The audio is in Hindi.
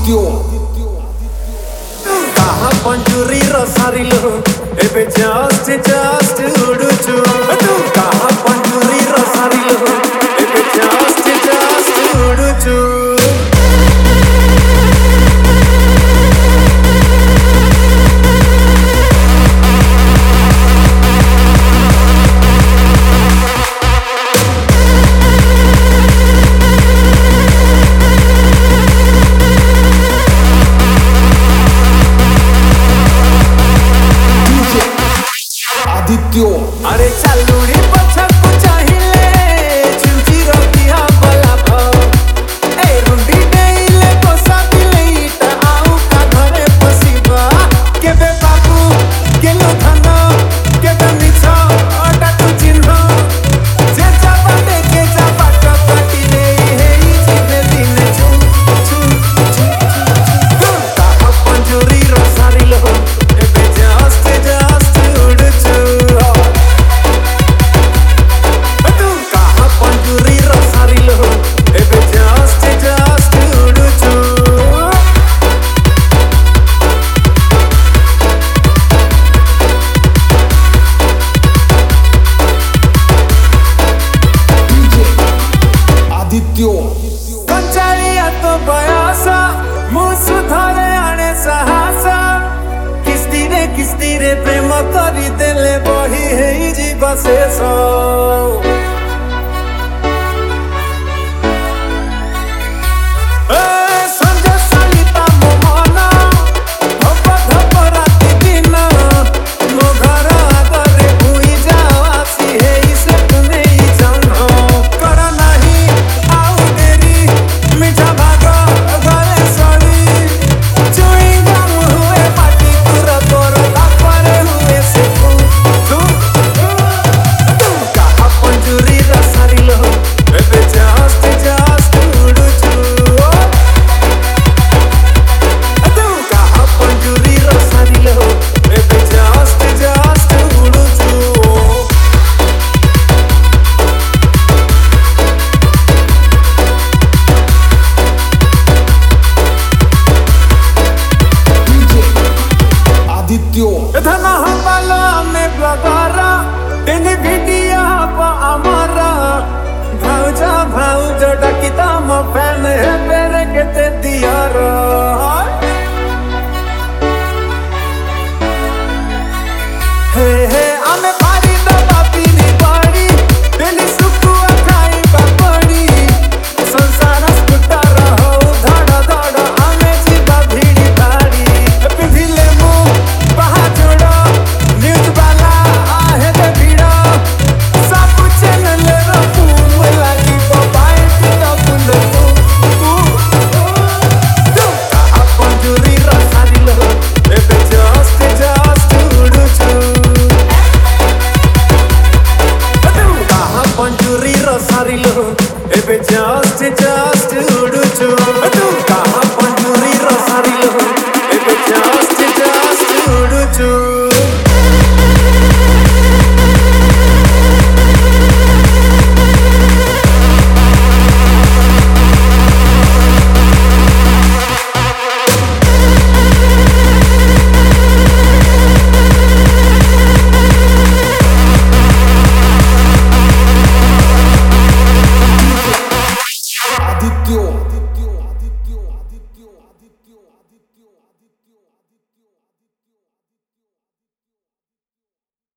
आदित्य कहा पंजुरी रसारिलो एबे जस्ट उड़ुचु तू कहा पंजुरी रसारिलो एबे जस्ट उड़ुचु अरे चालू ही पछक चाहिले चिंची रोटिया बलाभ ए रुंडी देइले कोसा दिले इटा आउ का घरे पसिबा केबे बाबू केलो धन केबे मिछ अटा तू चिन्ह जे जाबा देखे जाबा टपटी रे हेई जिबे दिन छु छु छु का पंजुरी रसारिलो एबे जस्ट उड़छु कंचालिया तो बयासा मुसु धरे आने साहसा किस्ती रे प्रेम करी देले बही हेई जीवा शेष आदित्य